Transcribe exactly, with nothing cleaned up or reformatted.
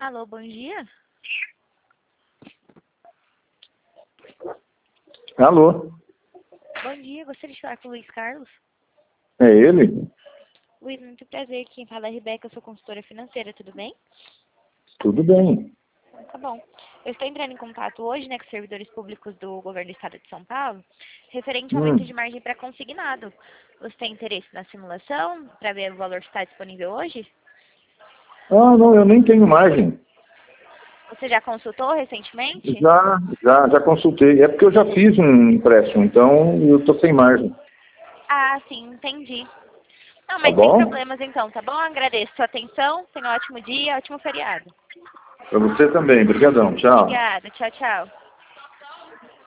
Alô, bom dia. Alô? Bom dia, gostaria de falar com o Luiz Carlos. É ele? Luiz, muito prazer. Quem fala é a Rebeca, eu sou consultora financeira, tudo bem? Tudo bem. Tá bom. Eu estou entrando em contato hoje, né, com os servidores públicos do governo do estado de São Paulo, referente ao aumento Hum. de margem para consignado. Você tem interesse na simulação, para ver o valor que está disponível hoje? Ah, não, eu nem tenho margem. Você já consultou recentemente? Já, já, já consultei. É porque eu já fiz um empréstimo, então eu estou sem margem. Ah, sim, entendi. Não, Tá mas sem bom? problemas então, tá bom? Agradeço sua atenção, tenha um ótimo dia, ótimo feriado. Para você também. Obrigadão. Tchau. Obrigada, tchau, tchau.